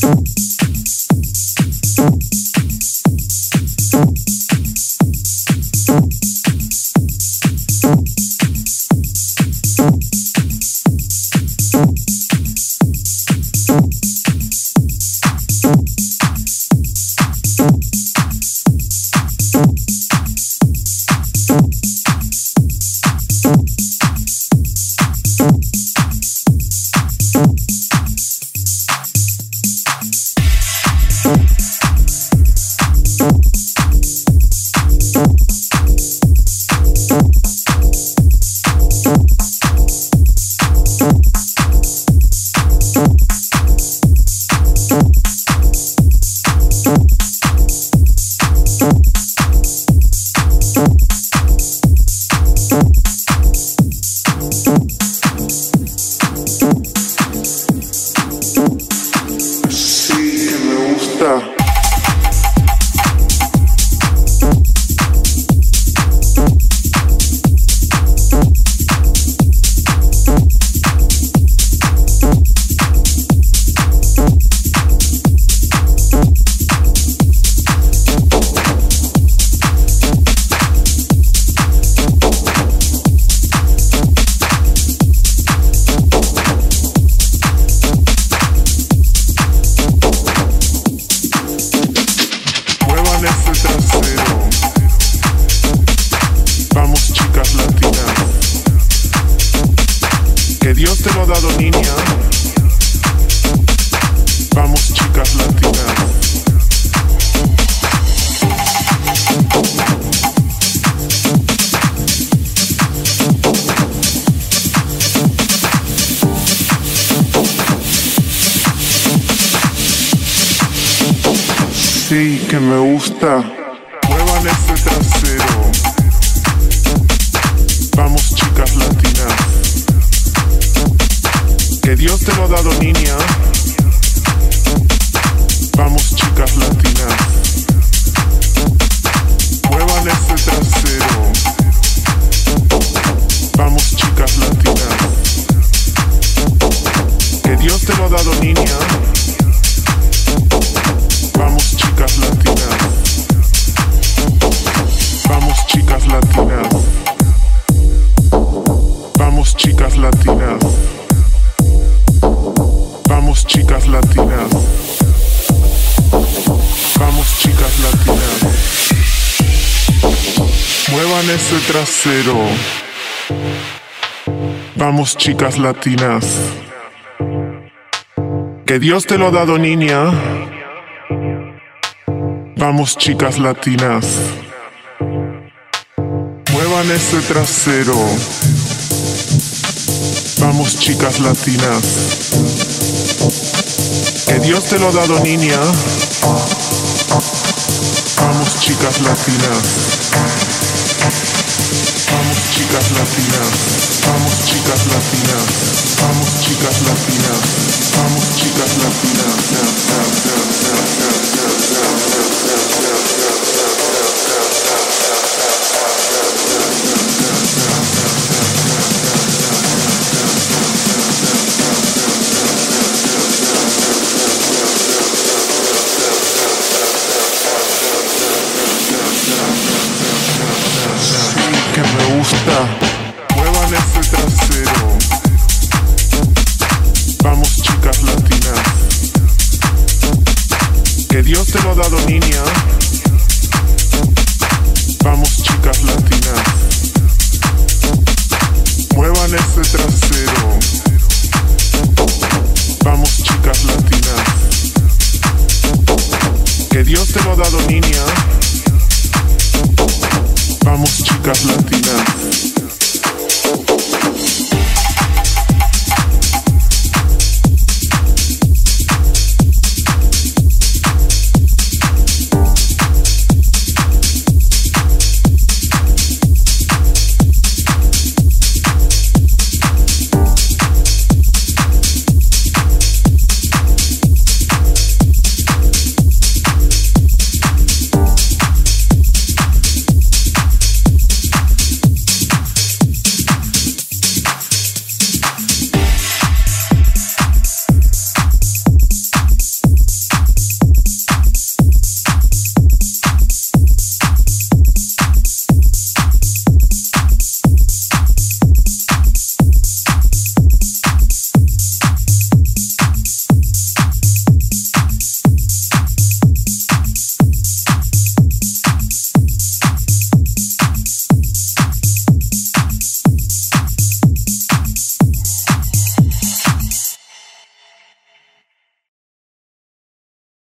Sí, que me gusta. Muevan ese trasero. Vamos, chicas latinas. Que Dios te lo ha dado, niña. Vamos, chicas latinas. Muevan ese trasero. Vamos, chicas latinas. Que Dios te lo ha dado, niña. Vamos, chicas latinas. Vamos, chicas latinas. Vamos, chicas latinas. Vamos, chicas latinas. Vamos, chicas latinas. Muevan ese trasero. Vamos, chicas latinas. Que Dios te lo ha dado, niña. Vamos, chicas latinas. Muevan ese trasero. Vamos, chicas latinas. Que Dios te lo ha dado, niña. Vamos, chicas latinas. Vamos, chicas latinas. Vamos, chicas latinas. Vamos, chicas latinas. Vamos, chicas latinas. Que me gusta. Muevan ese trasero. Vamos, chicas latinas. Que Dios te lo ha dado, niña. Vamos, chicas latinas. Muevan ese trasero. Vamos, chicas latinas. Que Dios te lo ha dado, niña. Vamos, chicas latinas.